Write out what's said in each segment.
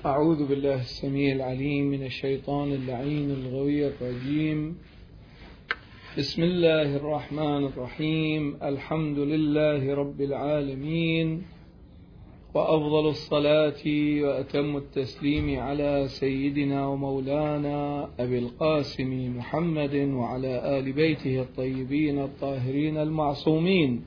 أعوذ بالله السميع العليم من الشيطان اللعين الغوي الرجيم. بسم الله الرحمن الرحيم. الحمد لله رب العالمين، وأفضل الصلاة وأتم التسليم على سيدنا ومولانا أبي القاسم محمد وعلى آل بيته الطيبين الطاهرين المعصومين.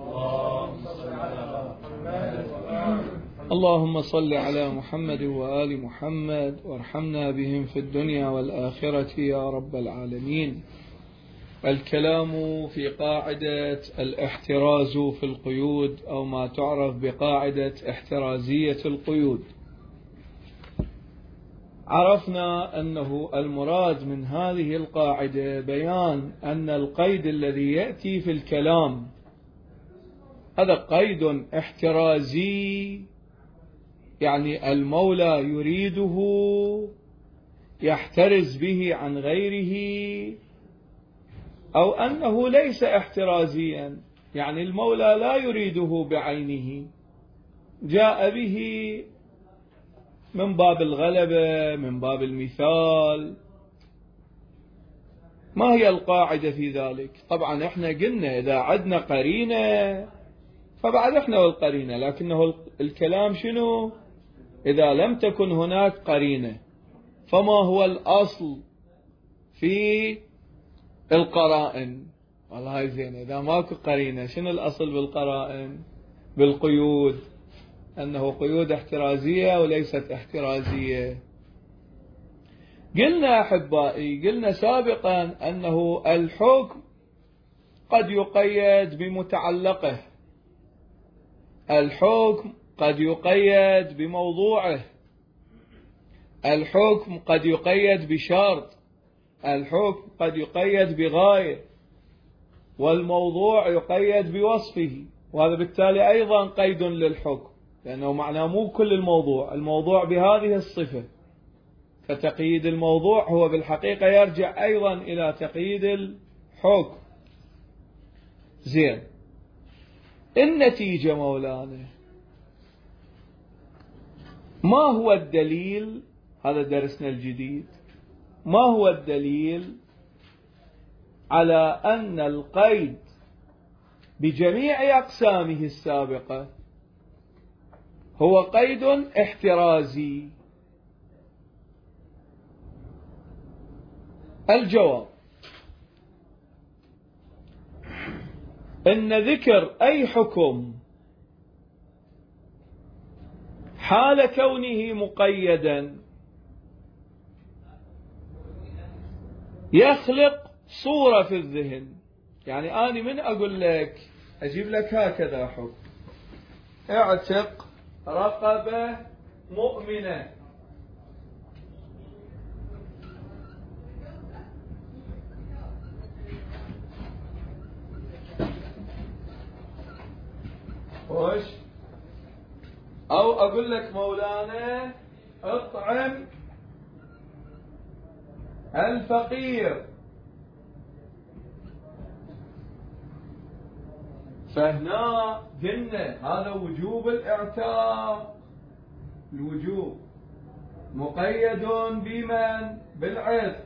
اللهم صل على محمد وآل محمد وارحمنا بهم في الدنيا والآخرة يا رب العالمين. الكلام في قاعدة الاحتراز في القيود، أو ما تعرف بقاعدة احترازية القيود. عرفنا أنه المراد من هذه القاعدة بيان أن القيد الذي يأتي في الكلام هذا قيد احترازي، يعني المولى يريده يحترز به عن غيره، أو أنه ليس احترازيا، يعني المولى لا يريده بعينه، جاء به من باب الغلبة، من باب المثال. ما هي القاعدة في ذلك؟ طبعا احنا قلنا إذا عدنا قرينة فبعد احنا والقرينة، لكنه الكلام شنو؟ إذا لم تكن هناك قرينة، فما هو الأصل في القرائن؟ والله هاي زين، إذا ماكو قرينة شنو الأصل بالقرائن؟ بالقيود، أنه قيود احترازية وليست احترازية. قلنا أحبائي، قلنا سابقا أنه الحكم قد يقيد بمتعلقه، الحكم قد يقيد بموضوعه، الحكم قد يقيد بشرط، الحكم قد يقيد بغاية، والموضوع يقيد بوصفه، وهذا بالتالي أيضا قيد للحكم، لأنه معناه مو كل الموضوع بهذه الصفة، فتقييد الموضوع هو بالحقيقة يرجع أيضا إلى تقييد الحكم. زين، النتيجة مولانا ما هو الدليل؟ هذا درسنا الجديد. ما هو الدليل على أن القيد بجميع أقسامه السابقة هو قيد احترازي؟ الجواب أن ذكر أي حكم حال كونه مقيدا يخلق صورة في الذهن. يعني أنا من أقول لك أجيب لك هكذا حكم: اعتق رقبة مؤمنة، خوش، أو أقول لك مولانا اطعم الفقير، فهنا قلنا هذا وجوب الاعتاق، الوجوب مقيد بمن؟ بالعتق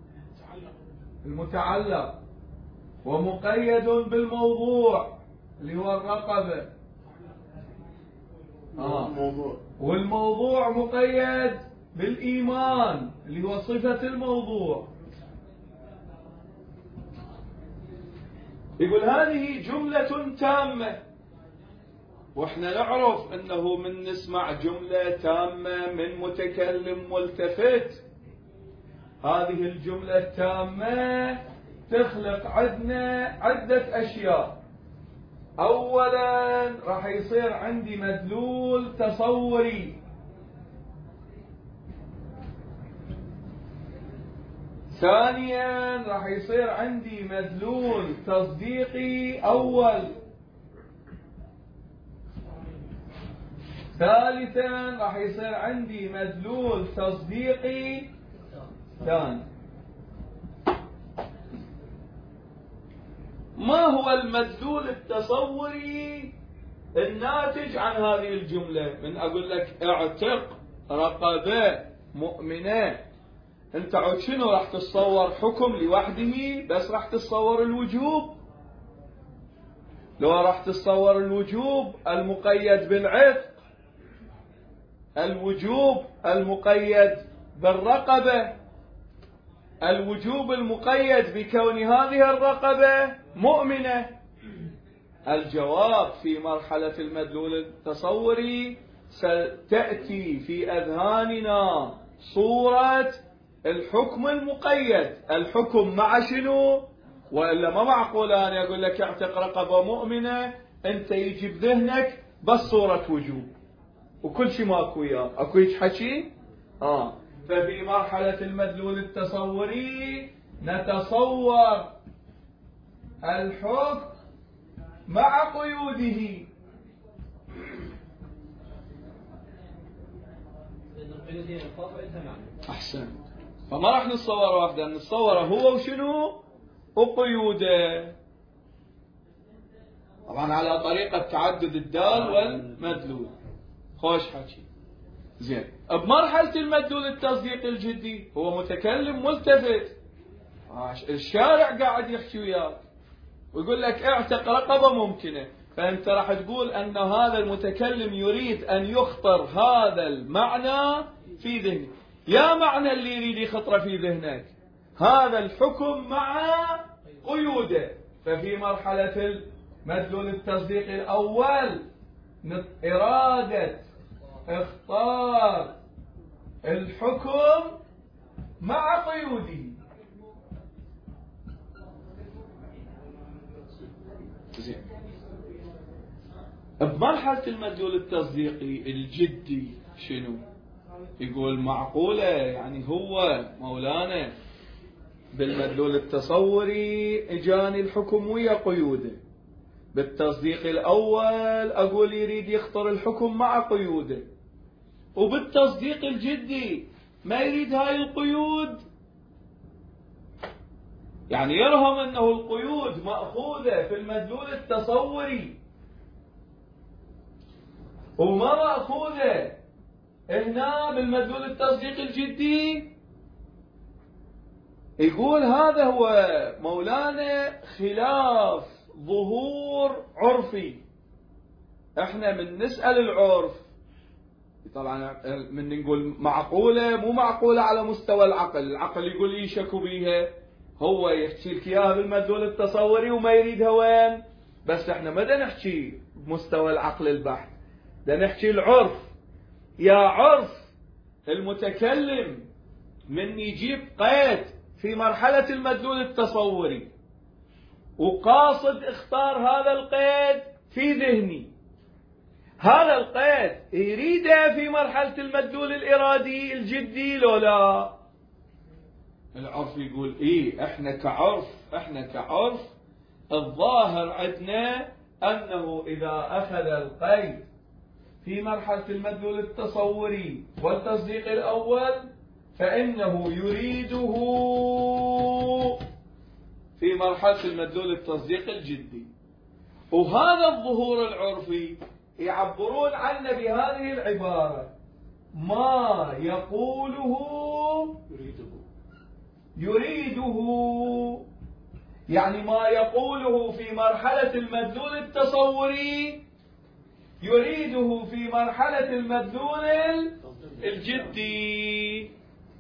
المتعلق، ومقيد بالموضوع اللي هو الرقبة، والموضوع مقيد بالإيمان اللي هو صفة الموضوع. يقول هذه جملة تامة، واحنا نعرف انه من نسمع جملة تامة من متكلم ملتفت، هذه الجملة التامة تخلق عندنا عدة اشياء. اولا راح يصير عندي مدلول تصوري، ثانيا راح يصير عندي مدلول تصديقي أول، ثالثا راح يصير عندي مدلول تصديقي ثاني. ما هو المدلول التصوري الناتج عن هذه الجملة؟ من أقول لك اعتق رقبة مؤمنة، انت عود شنو راح تتصور؟ حكم لوحده بس راح تتصور الوجوب؟ لو راح تتصور الوجوب المقيد بالعتق، الوجوب المقيد بالرقبة، الوجوب المقيد بكون هذه الرقبة مؤمنة. الجواب في مرحلة المدلول التصوري ستأتي في أذهاننا صورة الحكم المقيد، الحكم مع شنو؟ وإلا ما معقول أنا أقول لك اعتق رقبة مؤمنة أنت يجي بذهنك بس صورة وجوب وكل شيء ماكو وياه، أكو هيك حكي؟ ففي مرحلة المدلول التصوري نتصور الحكم مع قيوده. أحسن. فما راح نتصور واحدة، نتصور هو وشنو وقيوده، طبعا على طريقة تعدد الدال والمدلول. خوش حكي. زين، بمرحلة المدلول التصديق الجدي هو متكلم ملتفت، الشارع قاعد يحكي وياك ويقول لك اعتق رقبة ممكنة، فأنت راح تقول أن هذا المتكلم يريد أن يخطر هذا المعنى في ذهنك. يا معنى اللي يريد يخطر في ذهنك هذا الحكم مع قيوده. ففي مرحلة المدلول التصديق الأول إرادة اختار الحكم مع قيوده. زين، بمرحلة المدلول التصديقي الجدي شنو يقول؟ معقولة يعني هو مولانا بالمدلول التصوري اجاني الحكم ويا قيوده، بالتصديق الأول أقول يريد يخطر الحكم مع قيوده، وبالتصديق الجدي ما يريد هاي القيود؟ يعني يرهم أنه القيود مأخوذة في المدلول التصوري وما مأخوذة هنا بالمدلول التصديق الجدي. يقول هذا هو مولانا خلاف ظهور عرفي. احنا من نسأل العرف طبعا من نقول معقولة مو معقولة على مستوى العقل، العقل يقول يشكو بيها، هو يحكي لك اياها بالمدلول التصوري وما يريدها وين؟ بس احنا ما بدنا نحكي بمستوى العقل البحت، بدنا نحكي العرف. يا عرف المتكلم من يجيب قيد في مرحلة المدلول التصوري وقاصد اختار هذا القيد في ذهني، هذا القيد يريده في مرحلة المدلول الإرادي الجدي لو لا؟ العرف يقول إيه، احنا كعرف الظاهر عندنا أنه إذا أخذ القيد في مرحلة المدلول التصوري والتصديق الأول فإنه يريده في مرحلة المدلول التصديق الجدي. وهذا الظهور العرفي يعبرون عنه بهذه العبارة: ما يقوله يريده، يعني ما يقوله في مرحلة المدلول التصوري يريده في مرحلة المدلول الجدي.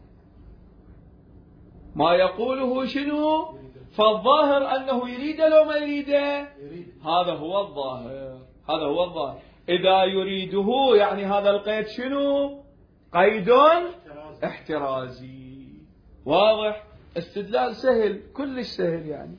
ما يقوله شنو؟ فالظاهر أنه يريده لو ما يريده؟ هذا هو الظاهر، هذا هو الظاهر. إذا يريده يعني هذا القيد شنو؟ قيد احترازي. واضح؟ استدلال سهل، كلش سهل يعني.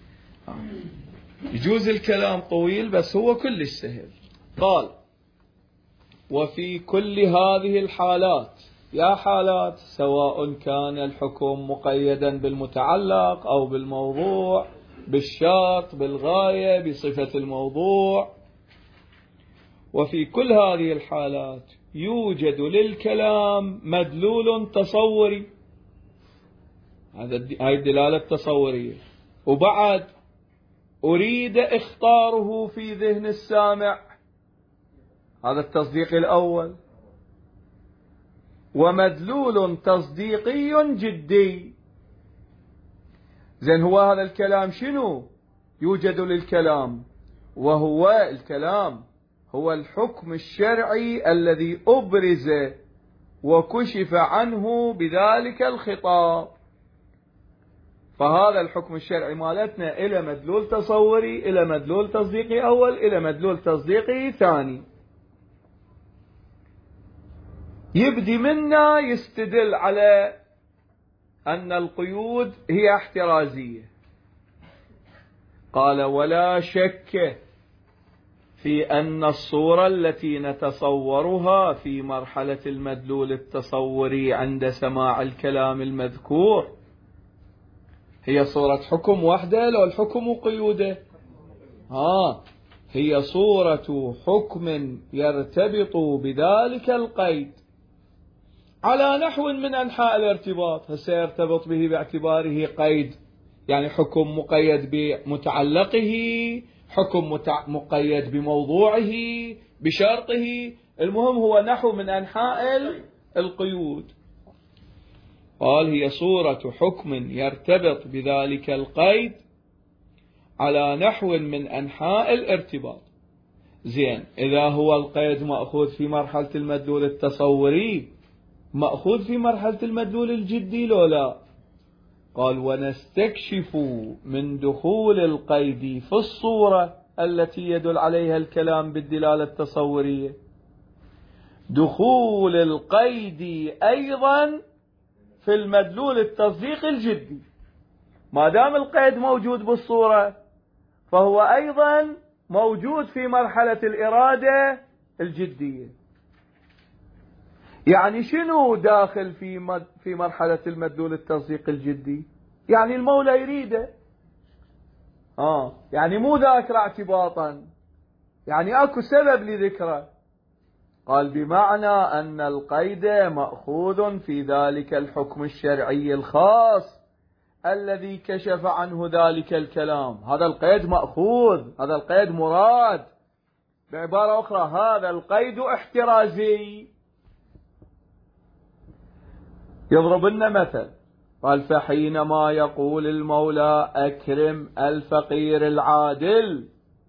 يجوز الكلام طويل بس هو كلش سهل. قال: وفي كل هذه الحالات، يا حالات سواء كان الحكم مقيدا بالمتعلق أو بالموضوع، بالشرط، بالغاية، بصفة الموضوع، وفي كل هذه الحالات يوجد للكلام مدلول تصوري، هاي الدلالة التصورية. وبعد أريد اختاره في ذهن السامع، هذا التصديق الأول. ومدلول تصديقي جدي. زين، هو هذا الكلام شنو يوجد للكلام؟ وهو الكلام هو الحكم الشرعي الذي أبرز وكشف عنه بذلك الخطاب. فهذا الحكم الشرعي مالتنا إلى مدلول تصوري، إلى مدلول تصديقي أول، إلى مدلول تصديقي ثاني. يبدي منا يستدل على أن القيود هي احترازية. قال: ولا شك في أن الصورة التي نتصورها في مرحلة المدلول التصوري عند سماع الكلام المذكور هي صورة حكم وحده لو الحكم قيوده؟ هي صورة حكم يرتبط بذلك القيد على نحو من أنحاء الارتباط. هسه يرتبط به باعتباره قيد، يعني حكم مقيد بمتعلقه، حكم مقيد بموضوعه، بشرطه، المهم هو نحو من أنحاء القيود. قال: هي صورة حكم يرتبط بذلك القيد على نحو من أنحاء الارتباط. زين، إذا هو القيد مأخوذ في مرحلة المدلول التصوري، مأخوذ في مرحلة المدلول الجدي لو لا؟ قال: ونستكشف من دخول القيد في الصورة التي يدل عليها الكلام بالدلالة التصورية دخول القيد أيضا في المدلول التصديقي الجدي. ما دام القيد موجود بالصورة فهو أيضا موجود في مرحلة الإرادة الجدية. يعني شنو داخل في مرحلة المدلول التصديقي الجدي؟ يعني المولى يريده، يعني مو ذاكر اعتباطا، يعني اكو سبب لذكره. قال: بمعنى أن القيد مأخوذ في ذلك الحكم الشرعي الخاص الذي كشف عنه ذلك الكلام. هذا القيد مأخوذ، هذا القيد مراد. بعبارة أخرى، هذا القيد احترازي. يضرب لنا مثل، قال: فحينما يقول المولى أكرم الفقير العادل،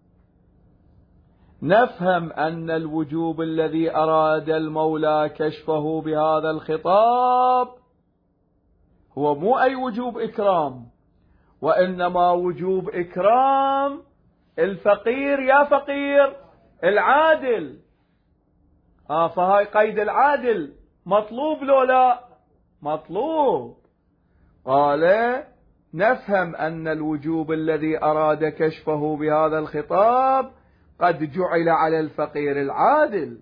نفهم أن الوجوب الذي أراد المولى كشفه بهذا الخطاب هو مو أي وجوب إكرام، وإنما وجوب إكرام الفقير يا فقير العادل. فهاي قيد العادل مطلوب لو لا؟ مطلوب. قال: نفهم أن الوجوب الذي أراد كشفه بهذا الخطاب قد جعل على الفقير العادل،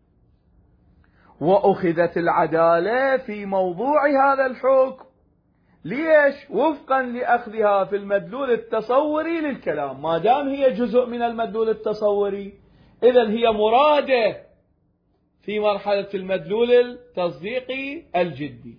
وأخذت العدالة في موضوع هذا الحكم. ليش؟ وفقا لأخذها في المدلول التصوري للكلام. ما دام هي جزء من المدلول التصوري إذن هي مرادة في مرحلة المدلول التصديقي الجدي.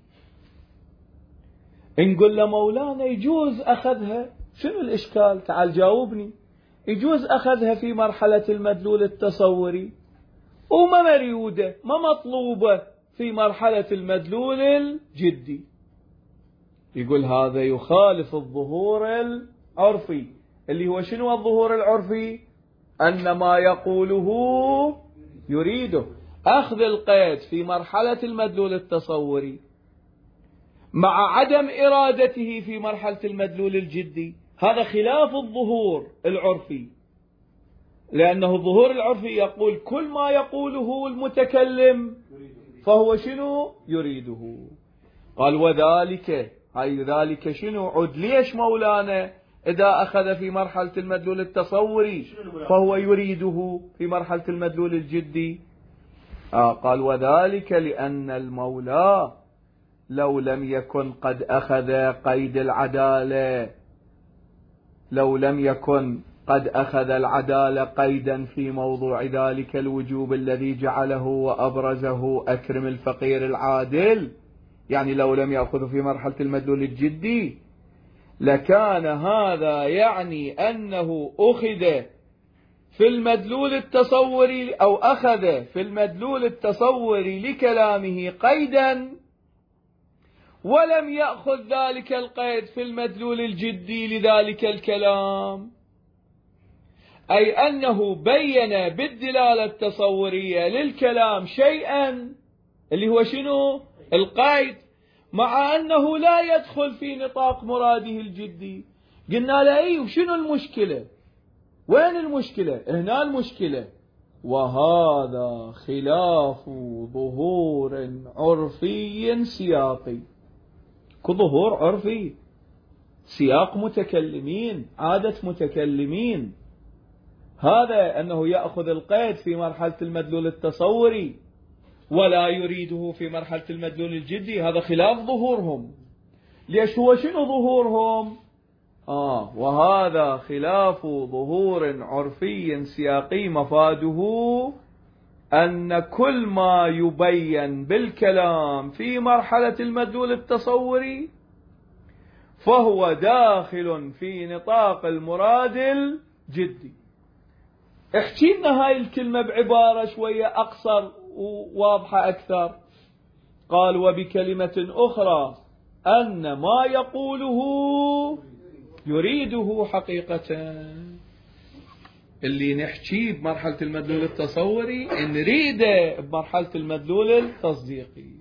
نقول له: مولانا يجوز أخذها، شنو الإشكال؟ تعال جاوبني. يجوز أخذها في مرحلة المدلول التصوري وما مريودة، ما مطلوبة في مرحلة المدلول الجدي. يقول: هذا يخالف الظهور العرفي. اللي هو شنو الظهور العرفي؟ أن ما يقوله يريده. أخذ القيد في مرحلة المدلول التصوري مع عدم إرادته في مرحلة المدلول الجدي، هذا خلاف الظهور العرفي، لأنه الظهور العرفي يقول كل ما يقوله المتكلم فهو شنو يريده. قال: وذلك، هاي ذلك شنو عد ليش مولانا إذا أخذ في مرحلة المدلول التصوري فهو يريده في مرحلة المدلول الجدي؟ قال: وذلك لأن المولى لو لم يكن قد أخذ قيد العدالة، لو لم يكن قد أخذ العدالة قيدا في موضوع ذلك الوجوب الذي جعله وأبرزه أكرم الفقير العادل، يعني لو لم يأخذ في مرحلة المدلول الجدي، لكان هذا يعني أنه أخذ في المدلول التصوري أو أخذ في المدلول التصوري لكلامه قيدا ولم يأخذ ذلك القيد في المدلول الجدي لذلك الكلام، أي أنه بين بالدلالة التصورية للكلام شيئا اللي هو شنو؟ القيد، مع أنه لا يدخل في نطاق مراده الجدي. قلنا له أي وشنو المشكلة؟ وين المشكلة؟ هنا المشكلة. وهذا خلاف ظهور عرفي سياقي، كظهور عرفي، سياق متكلمين، عادة متكلمين، هذا أنه يأخذ القيد في مرحلة المدلول التصوري ولا يريده في مرحلة المدلول الجدي، هذا خلاف ظهورهم. ليش؟ هو شنو ظهورهم؟ وهذا خلاف ظهور عرفي سياقي مفاده أن كل ما يبين بالكلام في مرحلة المدلول التصوري فهو داخل في نطاق المراد الجدي. احكي لنا هاي الكلمة بعبارة شوية أقصر وواضحة أكثر. قال وبكلمة أخرى أن ما يقوله يريده حقيقة. اللي نحكيه بمرحلة المدلول التصوري نريده بمرحلة المدلول التصديقي.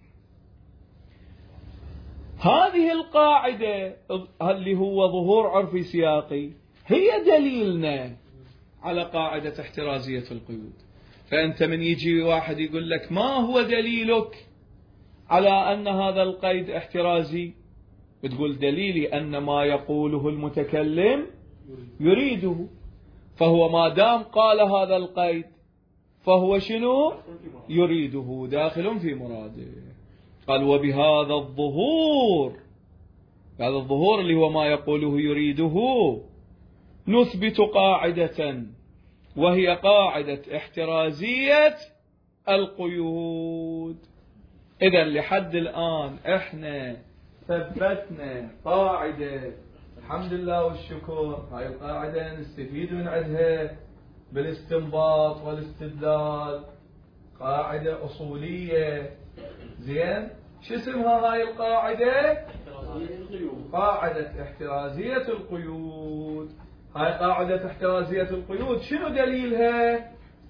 هذه القاعدة اللي هو ظهور عرفي سياقي هي دليلنا على قاعدة احترازية القيود. فأنت من يجي واحد يقول لك ما هو دليلك على أن هذا القيد احترازي، بتقول دليلي أن ما يقوله المتكلم يريده، فهو ما دام قال هذا القيد فهو شنو؟ يريده، داخل في مراده. قال وبهذا الظهور، هذا الظهور اللي هو ما يقوله يريده، نثبت قاعدة وهي قاعدة احترازية القيود. إذا لحد الآن احنا ثبتنا قاعدة، الحمد لله والشكر، هاي القاعدة نستفيد من عندها بالاستنباط والاستدلال، قاعدة أصولية. زين، شو اسمها هاي القاعدة؟ قاعدة احترازية القيود. هاي قاعدة احترازية القيود شنو دليلها؟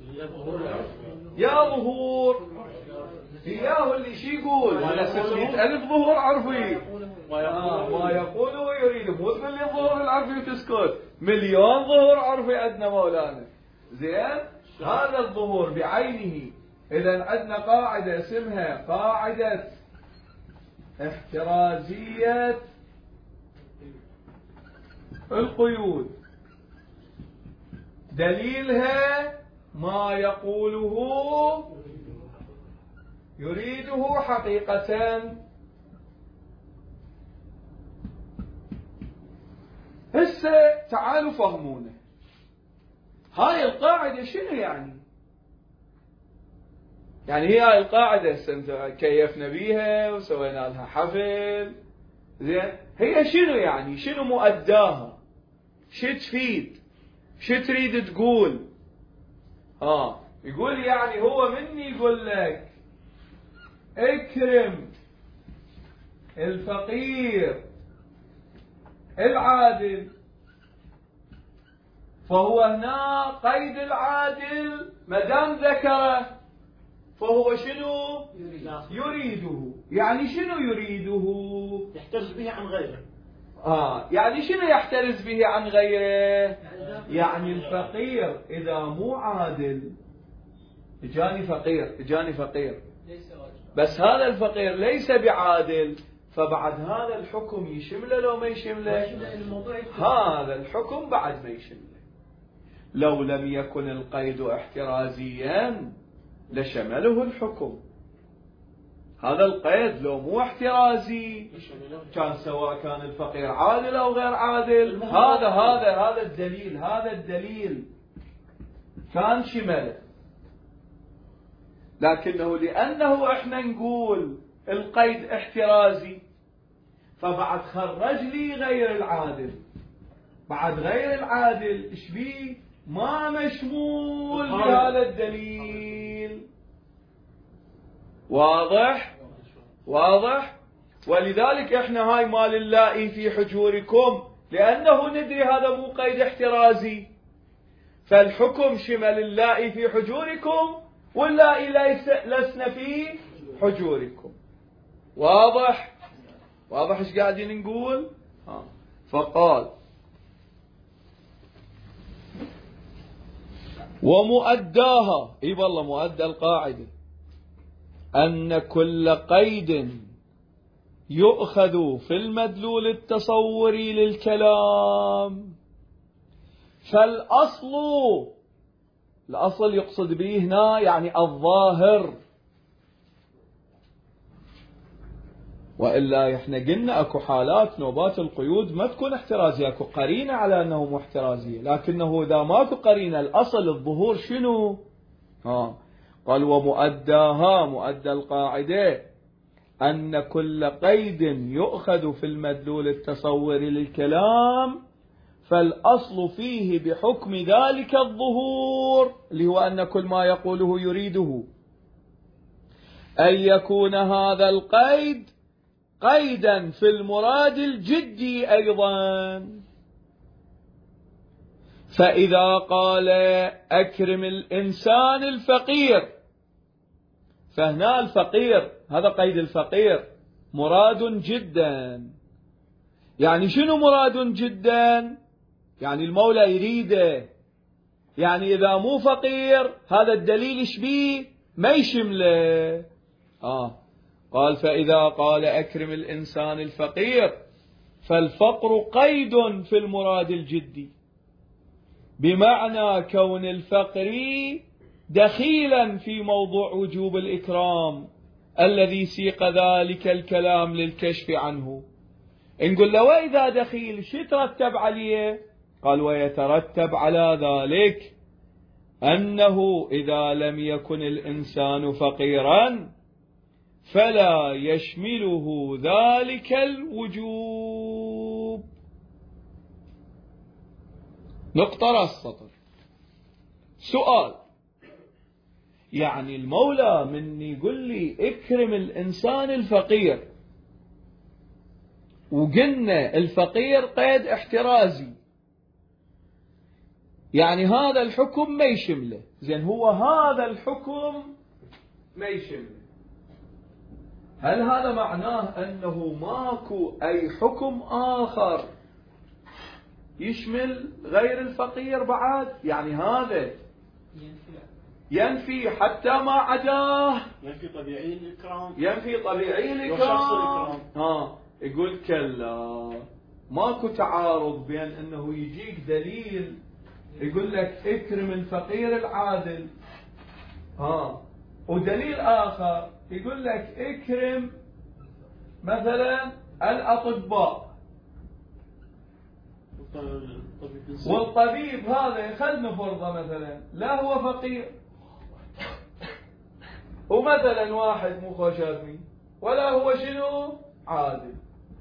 يا ظهور، إياه اللي شي يقول على 600,000 ظهور عرفي، ما يقوله يريد. مو تقول لي الظهور العرفي وتسكت، مليون ظهور عرفي عندنا مولانا. زين، هذا الظهور بعينه. إذا عندنا قاعدة اسمها قاعدة احترازية القيود، دليلها ما يقوله يريده حقيقة. هسه تعالوا فهمونا هاي القاعدة شنو يعني. يعني هي هاي القاعدة كيفنا بيها وسوينا لها حفل. زين، هي شنو يعني؟ شنو مؤداها؟ شو تفيد؟ شو تريد تقول؟ يقول يعني هو مني يقول لك اكرم الفقير العادل، فهو هنا قيد العادل ما دام ذكره فهو شنو؟ يريده. يعني شنو يريده؟ يحترز به عن غيره. يعني شنو يحترز به عن غيره؟ يعني الفقير إذا مو عادل، اجاني فقير بس هذا الفقير ليس بعادل، فبعد هذا الحكم يشمله لو ما يشمله؟ هذا الحكم بعد ما يشمله. لو لم يكن القيد احترازيا لشمله الحكم. هذا القيد لو مو احترازي كان سواء كان الفقير عادل او غير عادل، هذا الدليل كان شمله. لكنه لأنه احنا نقول القيد احترازي، فبعد خرج لي غير العادل. بعد غير العادل ايش بيه؟ ما مشمول بهذا الدليل. واضح؟ واضح؟ ولذلك احنا هاي مال اللائي في حجوركم، لأنه ندري هذا مو قيد احترازي، فالحكم شمل اللائي في حجوركم واللائي لسنا في حجوركم. واضح؟ واضح ايش قاعدين نقول؟ فقال ومؤداها، اي والله مؤدى القاعدة، أن كل قيد يؤخذ في المدلول التصوري للكلام، الأصل يقصد به هنا يعني الظاهر، وإلا احنا قلنا اكو حالات نوبات القيود ما تكون احترازية، اكو قرينة على انه مو احترازية، لكنه اذا ماكو قرينة الأصل الظهور شنو؟ قال ومؤداها، مؤدى القاعدة أن كل قيد يؤخذ في المدلول التصوري للكلام فالأصل فيه بحكم ذلك الظهور، اللي هو أن كل ما يقوله يريده أن يكون هذا القيد قيدا في المراد الجدي أيضا. فإذا قال أكرم الإنسان الفقير، فهنا الفقير هذا قيد الفقير مراد جدا. يعني شنو مراد جدا؟ يعني المولى يريده، يعني إذا مو فقير هذا الدليل إيش بيه؟ ما يشمله. قال فإذا قال أكرم الإنسان الفقير فالفقر قيد في المراد الجدي، بمعنى كون الفقر دخيلا في موضوع وجوب الإكرام الذي سيق ذلك الكلام للكشف عنه. نقول له وإذا دخيل شو يترتب عليه؟ قال ويترتب على ذلك أنه إذا لم يكن الإنسان فقيرا فلا يشمله ذلك الوجوب. نقطة راس السطر. سؤال، يعني المولى من يقول لي اكرم الإنسان الفقير، وقلنا الفقير قيد احترازي، يعني هذا الحكم ما يشمله. زين هو هذا الحكم ما يشمله، هل هذا معناه أنه ماكو أي حكم آخر يشمل غير الفقير بعد؟ يعني هذا ينفي حتى ما عداه، ينفي طبيعي الإكرام، ينفي طبيعي الإكرام. يقول كلا، ماكو تعارض بين أنه يجيك دليل يقول لك اكرم الفقير العادل، ودليل آخر يقول لك اكرم مثلا الأطباء، والطبيب هذا خلنا فرضة مثلا لا هو فقير، ومثلا واحد مو خشبي ولا هو شنو عادل.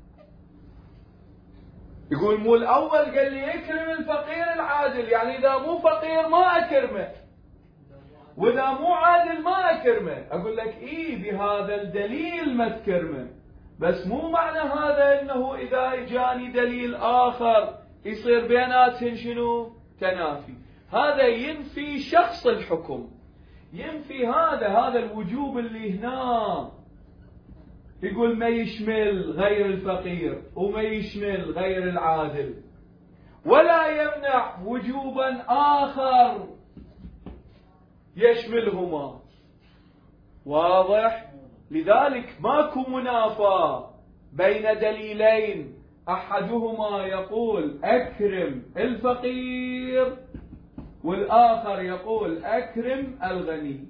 يقول مو الأول قال لي اكرم الفقير العادل، يعني إذا مو فقير ما أكرمه، وإذا مو عادل ما أكرمه. أقول لك بهذا الدليل ما تكرمه، بس مو معنى هذا أنه إذا جاني دليل آخر يصير بيناتهم شنو تنافي. هذا ينفي شخص الحكم، ينفي هذا الوجوب اللي هنا. يقول ما يشمل غير الفقير وما يشمل غير العادل، ولا يمنع وجوبا آخر يشملهما. واضح؟ لذلك ماكو منافاة بين دليلين أحدهما يقول أكرم الفقير والآخر يقول أكرم الغني.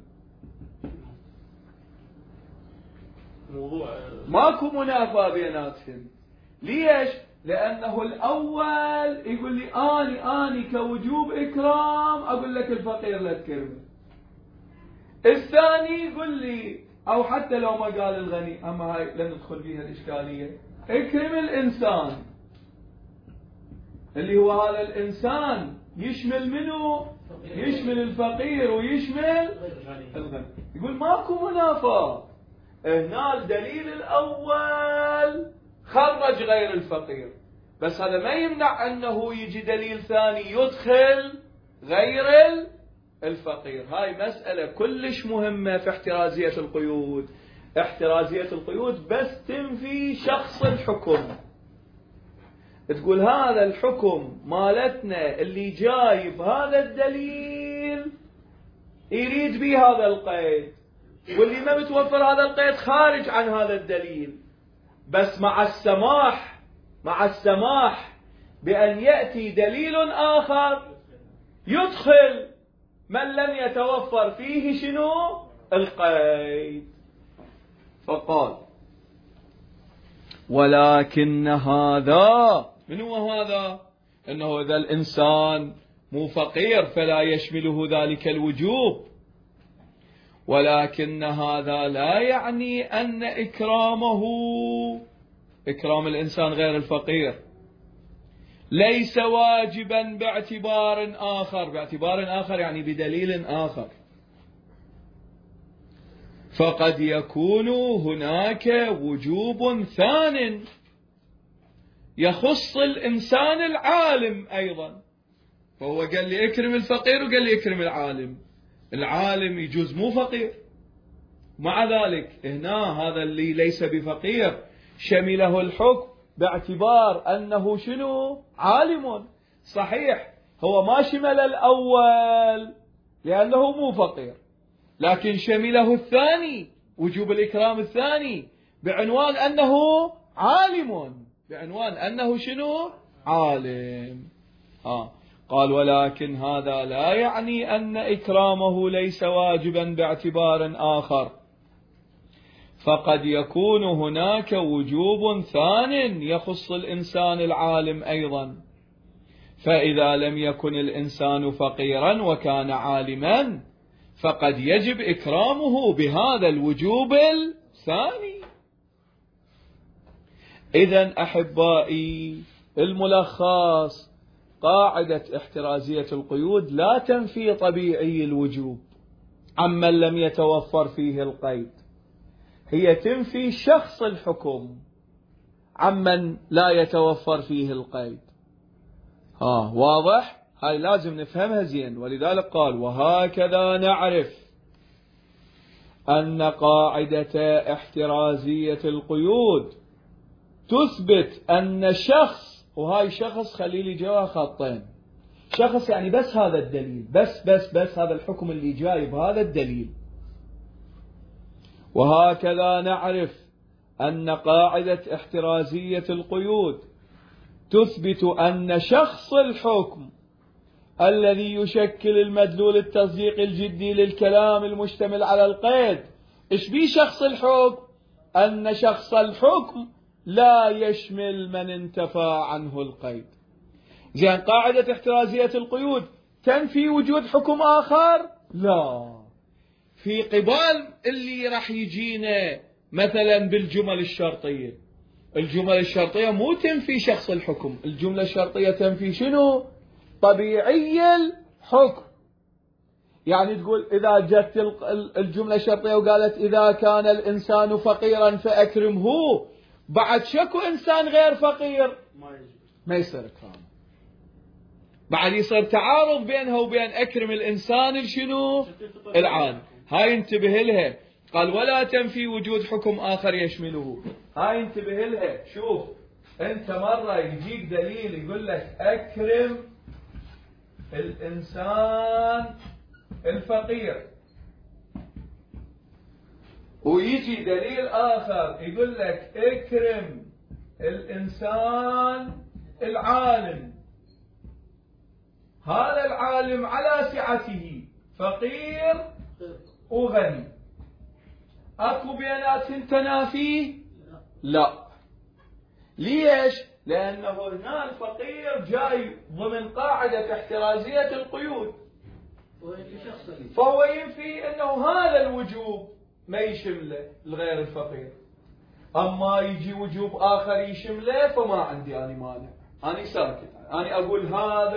ماكو منافاة بيناتهم. ليش؟ لأنه الأول يقول لي أني كوجوب إكرام أقول لك الفقير لا تكرمه، الثاني يقول لي أو حتى لو ما قال الغني، أما هاي لن ندخل فيها الإشكالية، اكرم الإنسان اللي هو هذا الإنسان يشمل منه؟ يشمل الفقير ويشمل الغني. يقول ماكو منافاة هنا. الدليل الأول خرج غير الفقير، بس هذا ما يمنع أنه يجي دليل ثاني يدخل غير الفقير. هاي مسألة كلش مهمة في احترازية القيود. احترازية القيود بس تنفي شخص الحكم. تقول هذا الحكم مالتنا اللي جايب هذا الدليل يريد به هذا القيد، واللي ما متوفر هذا القيد خارج عن هذا الدليل، بس مع السماح بأن يأتي دليل آخر يدخل من لم يتوفر فيه شنو؟ القيد. فقال ولكن هذا، من هو هذا؟ إنه إذا الإنسان مو فقير فلا يشمله ذلك الوجوب، ولكن هذا لا يعني أن إكرام الإنسان غير الفقير ليس واجبا باعتبار آخر يعني بدليل آخر. فقد يكون هناك وجوب ثان يخص الإنسان العالم أيضا. فهو قال لي اكرم الفقير وقال لي اكرم العالم. العالم يجوز مو فقير، مع ذلك هنا هذا اللي ليس بفقير شمله الحكم باعتبار أنه شنو؟ عالم. صحيح هو ما شمل الأول لأنه مو فقير، لكن شمله الثاني، وجوب الإكرام الثاني، بعنوان أنه عالم، بعنوان أنه شنو؟ عالم. قال ولكن هذا لا يعني أن إكرامه ليس واجبا باعتبار آخر، فقد يكون هناك وجوب ثان يخص الإنسان العالم أيضا. فإذا لم يكن الإنسان فقيرا وكان عالما فقد يجب إكرامه بهذا الوجوب الثاني. إذن أحبائي الملخص، قاعدة احترازية القيود لا تنفي طبيعي الوجوب عمن لم يتوفر فيه القيد، هي تنفي شخص الحكم عمن لا يتوفر فيه القيد. واضح؟ هاي لازم نفهمها زين. ولذلك قال وهكذا نعرف أن قاعدة احترازية القيود تثبت أن شخص، وهاي شخص خلي لي جوا خطين، شخص يعني بس هذا الدليل، بس هذا الحكم اللي جايب هذا الدليل. وهكذا نعرف أن قاعدة احترازية القيود تثبت أن شخص الحكم الذي يشكل المدلول التصديقي الجدي للكلام المشتمل على القيد. إيش بيه شخص الحكم؟ أن شخص الحكم لا يشمل من انتفى عنه القيد. زين، قاعدة احترازية القيود تنفي وجود حكم آخر؟ لا. في قبال اللي راح يجينا مثلا بالجمل الشرطية، الجمل الشرطية مو تنفي شخص الحكم، الجملة الشرطية تنفي شنو؟ طبيعي الحكم. يعني تقول إذا جت الجملة الشرطية وقالت إذا كان الإنسان فقيرا فأكرمه، بعد شكو إنسان غير فقير ما يصير إكرام، بعد يصير تعارض بينها وبين أكرم الإنسان الشنو؟ العالم. هاي انتبه لها. قال ولا تنفي وجود حكم آخر يشمله. هاي انتبه لها. شوف أنت مرة يجيك دليل يقول لك أكرم الإنسان الفقير، ويجي دليل آخر يقول لك اكرم الإنسان العالم. هذا العالم على سعته، فقير وغني، أكو بيناتهم تنافي؟ لا. ليش؟ لأنه هنا الفقير جاي ضمن قاعدة احترازية القيود، فهو ينفي أنه هذا الوجوب ما يشمله الغير الفقير. أما يجي وجوب آخر يشمله فما عندي أنا مانع. أنا ساكت، أنا أقول هذا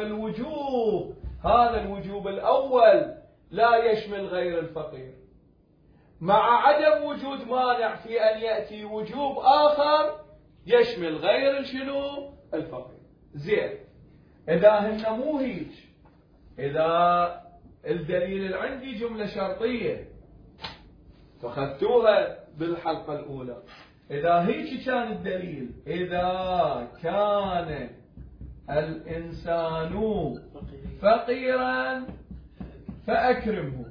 الوجوب الأول لا يشمل غير الفقير، مع عدم وجود مانع في أن يأتي وجوب آخر يشمل غير شنو؟ الفقير. زين، إذا هن مو هيك، إذا الدليل اللي عندي جملة شرطية فأخذتوها بالحلقة الأولى، إذا هيك كان الدليل، إذا كان الإنسان فقيرا فأكرمه،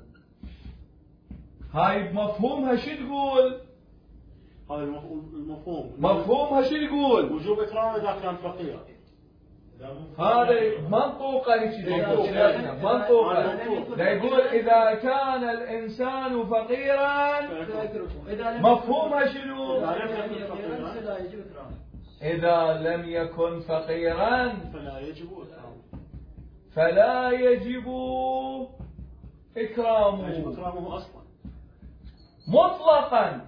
هاي بمفهومها شو تقول؟ هذا المفهوم مفهومها شو يقول؟ وجوب إكرام إذا كان فقير. هذا منطوقة هيك منطوقة. لا يقول إذا كان الإنسان فقيرا مفهومها شنو؟ إذا لم يكن فقيرا فلا يجب إكرامه أصلا مطلقا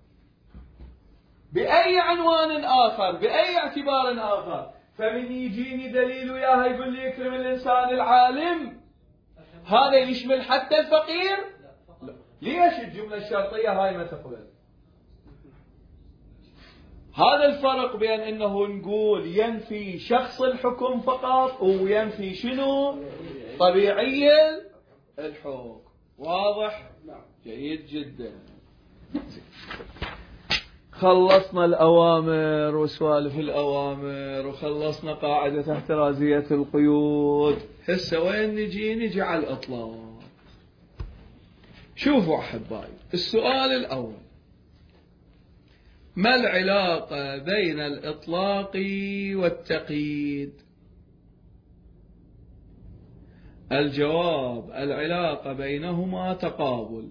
بأي عنوان آخر، بأي اعتبار آخر. فمن يجيني دليل وياها يقول لي يكرم الإنسان العالم، هذا يشمل حتى الفقير؟ لا. ليش الجملة الشرطية هاي ما تقبل؟ هذا الفرق بين انه نقول ينفي شخص الحكم فقط وينفي شنو؟ طبيعي الحكم. واضح؟ جيد جدا. خلصنا الأوامر وسوالف الأوامر، وخلصنا قاعدة احترازية القيود. هسه وين نجي على الإطلاق. شوفوا أحبائي، السؤال الأول: ما العلاقة بين الإطلاق والتقييد؟ الجواب: العلاقة بينهما تقابل.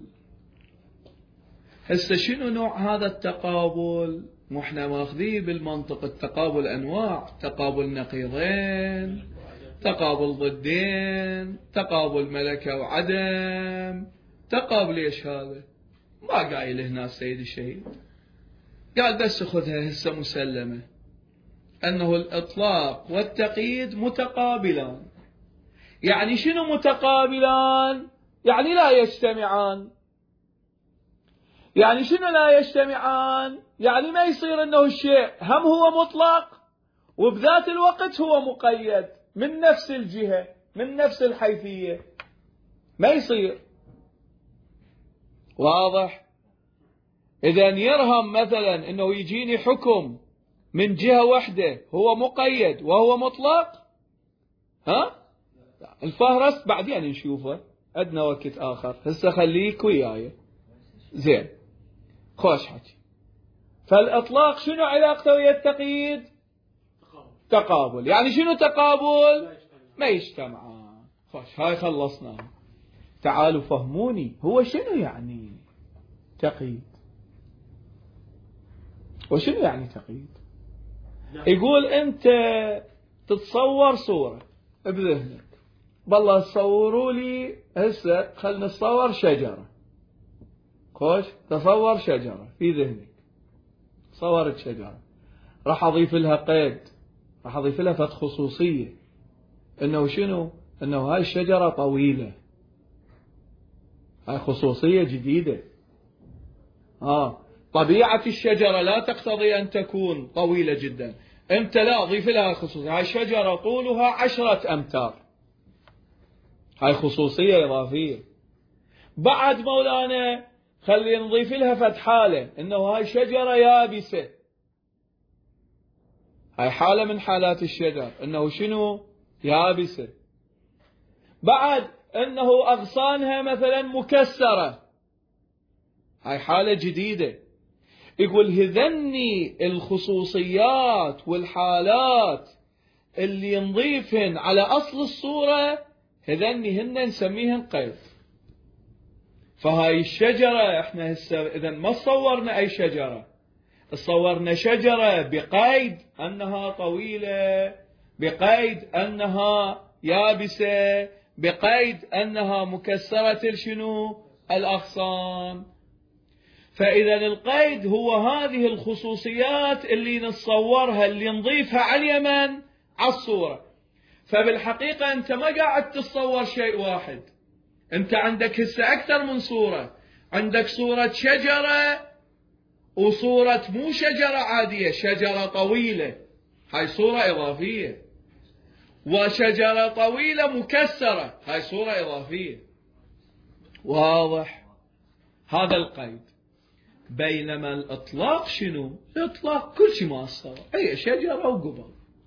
هسه شنو نوع هذا التقابل؟ واحنا ماخذين بالمنطق التقابل انواع: تقابل نقيضين، تقابل ضدين، تقابل ملكة وعدم. تقابل ايش هذا؟ ما قايل هنا السيد الشهيد، قال بس خذها هسه مسلمة انه الاطلاق والتقييد متقابلان. يعني شنو متقابلان؟ يعني لا يجتمعان. يعني شنو لا يجتمعان؟ يعني ما يصير انه الشيء هم هو مطلق وبذات الوقت هو مقيد من نفس الجهة، من نفس الحيثية، ما يصير. واضح؟ إذا يرهم مثلا انه يجيني حكم من جهة واحدة هو مقيد وهو مطلق، ها؟ الفهرس بعدين نشوفه، عندنا وقت آخر، هسه خليك وياي. زين، خوش حكي. فالإطلاق شنو علاقته ويا التقييد؟ تقابل. يعني شنو تقابل؟ ما يجتمعان. خوش، هاي خلصناها. تعالوا فهموني، هو شنو يعني تقييد؟ وشنو يعني تقييد؟ يقول أنت تتصور صورة بذهنك، بالله تصوروا لي هسه، خلنا نتصور شجرة. خوش، تصور شجرة في ذهنك، صورت شجرة، راح أضيف لها قيد، راح أضيف لها فت خصوصية، إنه شنو؟ إنه هاي الشجرة طويلة، هاي خصوصية جديدة. طبيعة الشجرة لا تقتضي أن تكون طويلة جدا، أنت لا أضيف لها خصوصية، هاي الشجرة طولها 10 أمتار، هاي خصوصية إضافية. بعد مولانا خلي نضيف لها فت حالة، إنه هاي شجرة يابسة، هاي حالة من حالات الشجر، إنه شنو؟ يابسة. بعد إنه أغصانها مثلا مكسرة، هاي حالة جديدة. يقول هذني الخصوصيات والحالات اللي نضيفهن على أصل الصورة، هذني هن نسميهن قيد. فهاي الشجرة احنا هسه إذا ما صورنا أي شجرة، صورنا شجرة بقيد أنها طويلة، بقيد أنها يابسة، بقيد أنها مكسرة شنو؟ الأغصان. فإذا القيد هو هذه الخصوصيات اللي نتصورها، اللي نضيفها على اليمن، على الصورة. فبالحقيقة أنت ما قاعد تتصور شيء واحد، أنت عندك هسه أكثر من صورة. عندك صورة شجرة وصورة مو شجرة عادية، شجرة طويلة، هاي صورة إضافية، وشجرة طويلة مكسرة، هاي صورة إضافية. واضح هذا القيد. بينما الإطلاق شنو؟ الإطلاق كل شيء ما صار، هي شجرة وقبل.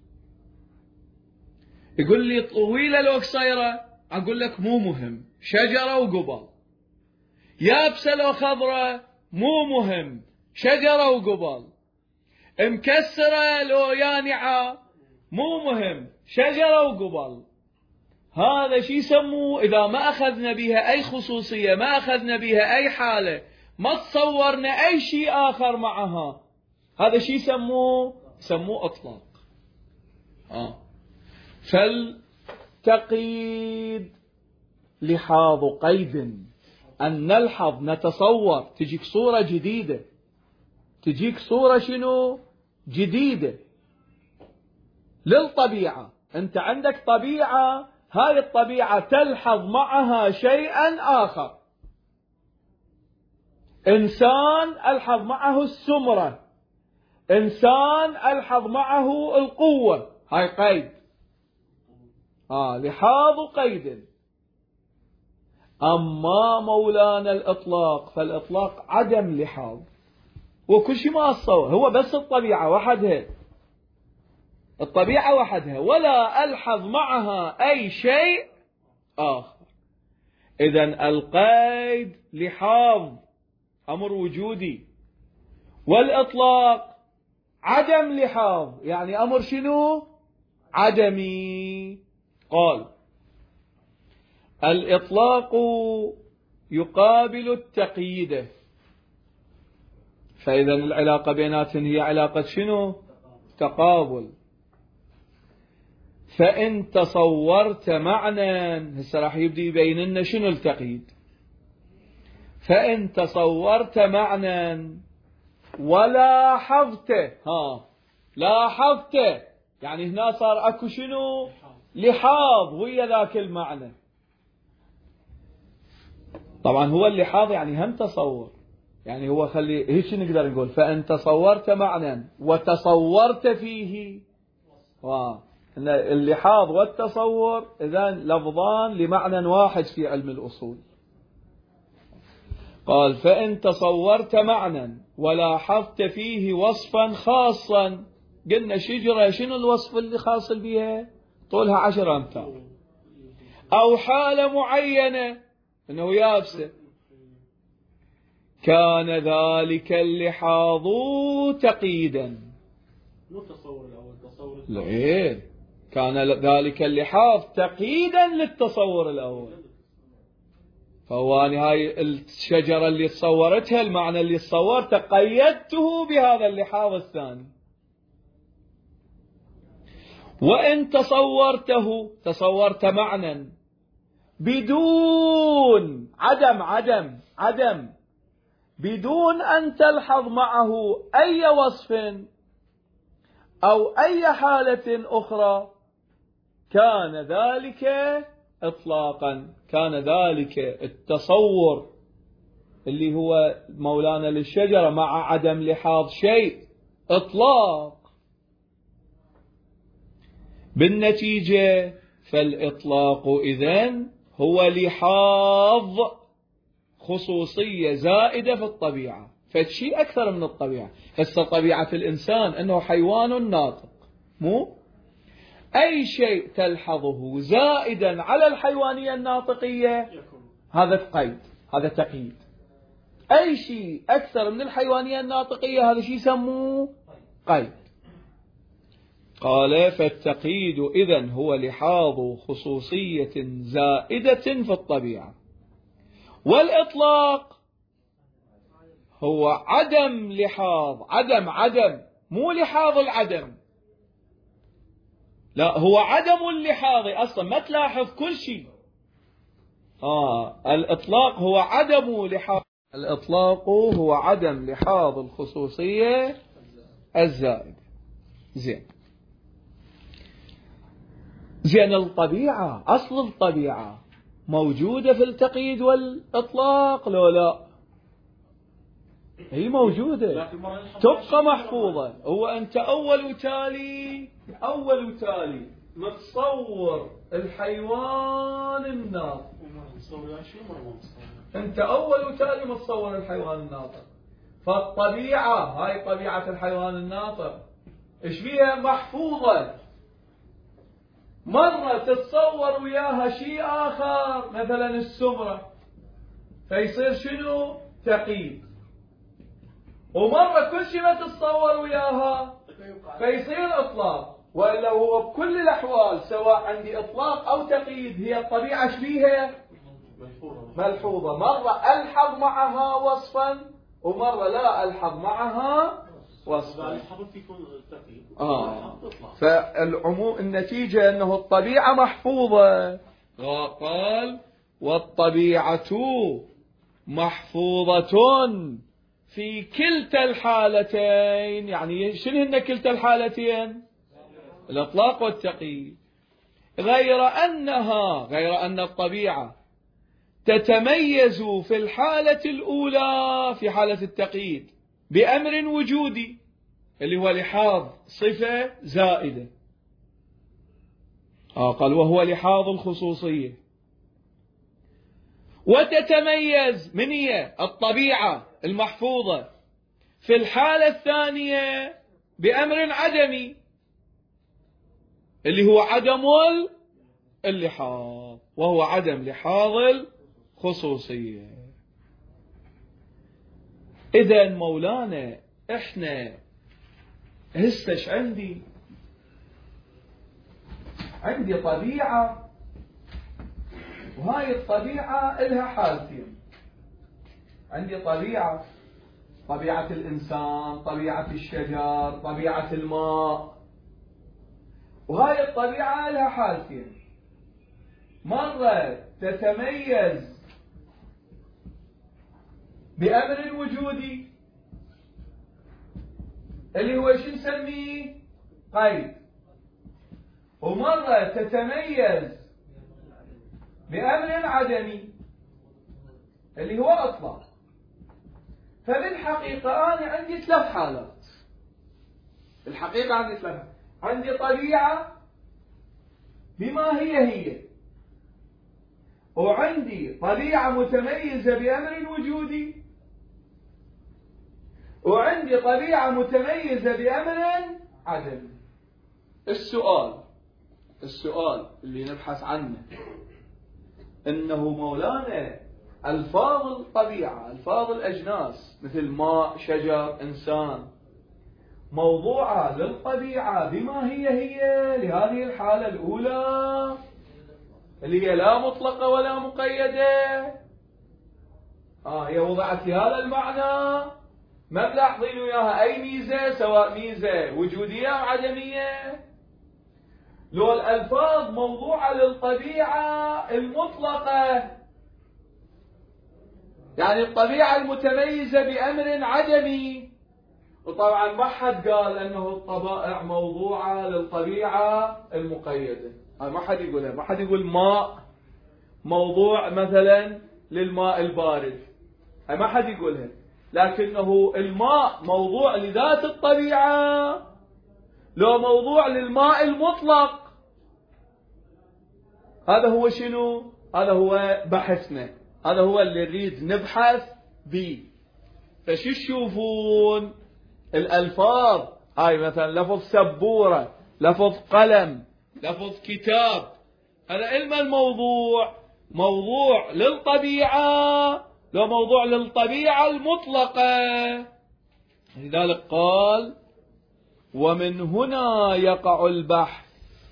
يقول لي طويلة لو قصيرة، أقول لك مو مهم، شجرة وقبل. يابسة لو خضرة مو مهم، شجرة وقبل. مكسرة لو يانعة مو مهم، شجرة وقبل. هذا شي يسموه إذا ما أخذنا بها أي خصوصية، ما أخذنا بها أي حالة، ما تصورنا أي شيء آخر معها، هذا شي يسموه إطلاق. فالتقييد لحاظ قيد، أن نلحظ نتصور. تجيك صورة جديدة، تجيك صورة شنو جديدة للطبيعة. أنت عندك طبيعة، هاي الطبيعة تلحظ معها شيئا آخر. إنسان ألحظ معه السمرة، إنسان ألحظ معه القوة، هاي قيد. لحاظ قيد. أما مولانا الإطلاق، فالإطلاق عدم لحاظ، وكل شيء ما أصور، هو بس الطبيعة وحدها، الطبيعة وحدها، ولا ألحظ معها أي شيء آخر. إذن القيد لحاظ، أمر وجودي، والإطلاق عدم لحاظ، يعني أمر شنو عدمي. قال الإطلاق يقابل التقييد، فإذا العلاقة بيناتهم هي علاقة شنو؟ تقابل. فإن تصورت معنى، هسه راح يبدأ يبين لنا شنو التقييد. فإن تصورت معنى ولاحظته، لاحظته يعني هنا صار اكو شنو لحاظ ويا ذاك المعنى. طبعا هو اللحاظ يعني هم تصور، يعني هو خلي هيك نقدر نقول فإن تصورت معنى وتصورت فيه. اللحاظ والتصور إذن لفظان لمعنى واحد في علم الأصول. قال فإن تصورت معنى ولاحظت فيه وصفا خاصا، قلنا شجرة شنو الوصف اللي خاص بها؟ طولها 10 أمتار، أو حالة معينة أنه يابسة، كان ذلك اللحاظ تقييدا. مو التصور الأول، تصور لا، كان ذلك اللحاظ تقييدا للتصور الأول. فهو هاي الشجرة اللي تصورتها، المعنى اللي تصورته قيدته بهذا اللحاظ الثاني. وإن تصورت معنى بدون عدم بدون أن تلحظ معه أي وصف أو أي حالة أخرى، كان ذلك إطلاقا، كان ذلك التصور اللي هو مولانا للشجرة مع عدم لحاظ شيء إطلاق. بالنتيجة فالإطلاق إذن هو لحاظ خصوصية زائدة في الطبيعة، فالشيء أكثر من الطبيعة. هسه طبيعة الإنسان أنه حيوان ناطق، مو أي شيء تلحظه زائدا على الحيوانية الناطقية هذا قيد، هذا تقييد. أي شيء أكثر من الحيوانية الناطقية هذا شيء يسموه قيد. قال فالتقييد إذن هو لحاظ خصوصية زائدة في الطبيعة، والإطلاق هو عدم لحاظ، عدم مو لحاظ العدم، لا هو عدم اللحاظ أصلا، ما تلاحظ كل شيء. الإطلاق هو عدم لحاظ، الإطلاق هو عدم لحاظ الخصوصية الزائدة. زين، زين الطبيعة، أصل الطبيعة موجودة في التقييد والإطلاق لو لا؟ هي موجودة تبقى محفوظة. هو أنت أول وتالي متصور الحيوان الناطق. أنت أول وتالي متصور الحيوان الناطق، فالطبيعة هاي طبيعة الحيوان الناطق إيش بيها؟ محفوظة. مرة تتصور وياها شيء آخر مثلا السمرة، فيصير شنو؟ تقييد. ومرة كل شيء ما تتصور وياها فيصير إطلاق. وإلا هو بكل الأحوال سواء عندي إطلاق أو تقييد هي الطبيعة إيش بيها؟ ملحوظة. مرة ألحظ معها وصفا ومرة لا ألحظ معها وصفا. فالعموم النتيجة أنه الطبيعة محفوظة. قال والطبيعة محفوظة في كلتا الحالتين. يعني شنو هن كلتا الحالتين؟ الإطلاق والتقييد. غير أن الطبيعة تتميز في الحالة الأولى في حالة التقييد بأمر وجودي اللي هو لحاظ صفة زائدة. قال وهو لحاظ الخصوصية. وتتميز من هي الطبيعة المحفوظة في الحالة الثانية بأمر عدمي اللي هو عدم اللحاظ، وهو عدم لحاظ الخصوصية. إذا مولانا إحنا هسه عندي طبيعة، وهاي الطبيعة إلها حالتين. عندي طبيعة الإنسان، طبيعة الشجر، طبيعة الماء. وهاي الطبيعة لها حالتين. مرة تتميز بأمر وجودي اللي هو شو نسميه؟ قيد. ومرة تتميز بأمر عدمي اللي هو إطلاق. فبالحقيقة أنا عندي 3 حالات. الحقيقة عندي 3. عندي طبيعة بما هي، وعندي طبيعة متميزة بأمر وجودي، وعندي طبيعة متميزة بأمر عدمي. السؤال اللي نبحث عنه إنه مولانا ألفاظ الطبيعة، ألفاظ الأجناس مثل ماء، شجر، إنسان، موضوعة للطبيعة بما هي لهذه الحالة الأولى اللي هي لا مطلقة ولا مقيدة. هي وضعت لهذا المعنى، ما ملاحظين وياها أي ميزة، سواء ميزة وجودية أو عدمية. لو الألفاظ موضوعة للطبيعة المطلقة، يعني الطبيعة المتميزة بأمر عدمي. وطبعا ما حد قال أنه الطبائع موضوعة للطبيعة المقيدة. ما حد يقولها. ما حد يقول ماء موضوع مثلا للماء البارد، ما حد يقولها. لكنه الماء موضوع لذات الطبيعة، لو موضوع للماء المطلق. هذا هو شنو؟ هذا هو بحثنا، هذا هو اللي نريد نبحث به. فشو تشوفون الألفاظ هاي؟ مثلا لفظ سبورة، لفظ قلم، لفظ كتاب، هذا علم الموضوع موضوع للطبيعة، لو موضوع للطبيعة المطلقة. لذلك قال ومن هنا يقع البحث.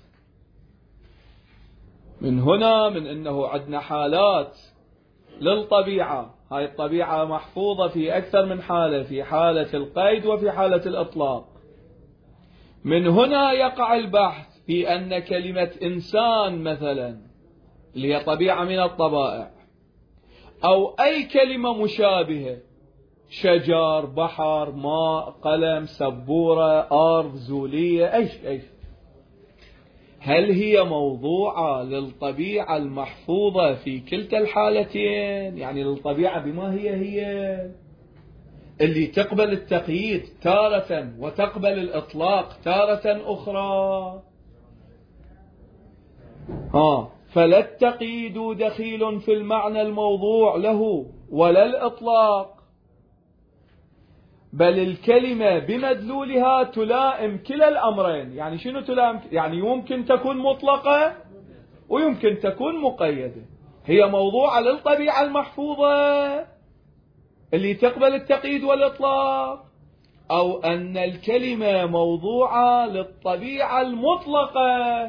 من هنا، من أنه عندنا حالات للطبيعة، هاي الطبيعة محفوظة في أكثر من حالة، في حالة القيد وفي حالة الإطلاق. من هنا يقع البحث في أن كلمة إنسان مثلا اللي هي طبيعة من الطبائع، أو أي كلمة مشابهة، شجر، بحر، ماء، قلم، سبورة، أرض، زولية، أي هل هي موضوعة للطبيعة المحفوظة في كلتا الحالتين؟ يعني للطبيعة بما هي اللي تقبل التقييد تارة وتقبل الإطلاق تارة أخرى. فلا التقييد دخيل في المعنى الموضوع له ولا الإطلاق، بل الكلمة بمدلولها تلائم كلا الأمرين. يعني شنو تلائم؟ يعني يمكن تكون مطلقة ويمكن تكون مقيدة. هي موضوعة للطبيعة المحفوظة اللي تقبل التقييد والإطلاق، أو أن الكلمة موضوعة للطبيعة المطلقة،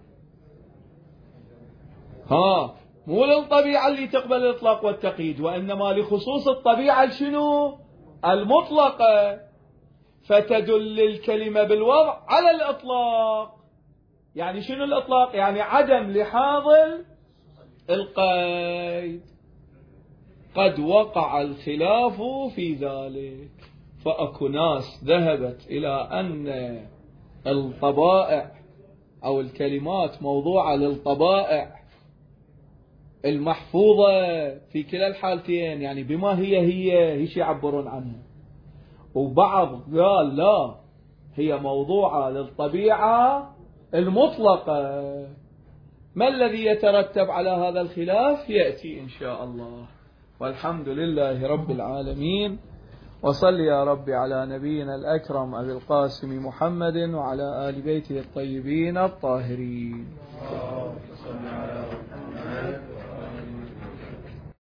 مو للطبيعة اللي تقبل الإطلاق والتقييد، وإنما لخصوص الطبيعة شنو؟ المطلقة. فتدل الكلمة بالوضع على الإطلاق. يعني شنو الإطلاق؟ يعني عدم لحاظ القيد. قد وقع الخلاف في ذلك، فأكو ناس ذهبت إلى أن الطبائع أو الكلمات موضوعة للطبائع المحفوظة في كلا الحالتين، يعني بما هي يعبرون عنها. وبعض قال لا، هي موضوعة للطبيعة المطلقة. ما الذي يترتب على هذا الخلاف يأتي إن شاء الله. والحمد لله رب العالمين، وصل يا رب على نبينا الأكرم أبي القاسم محمد وعلى آل بيته الطيبين الطاهرين.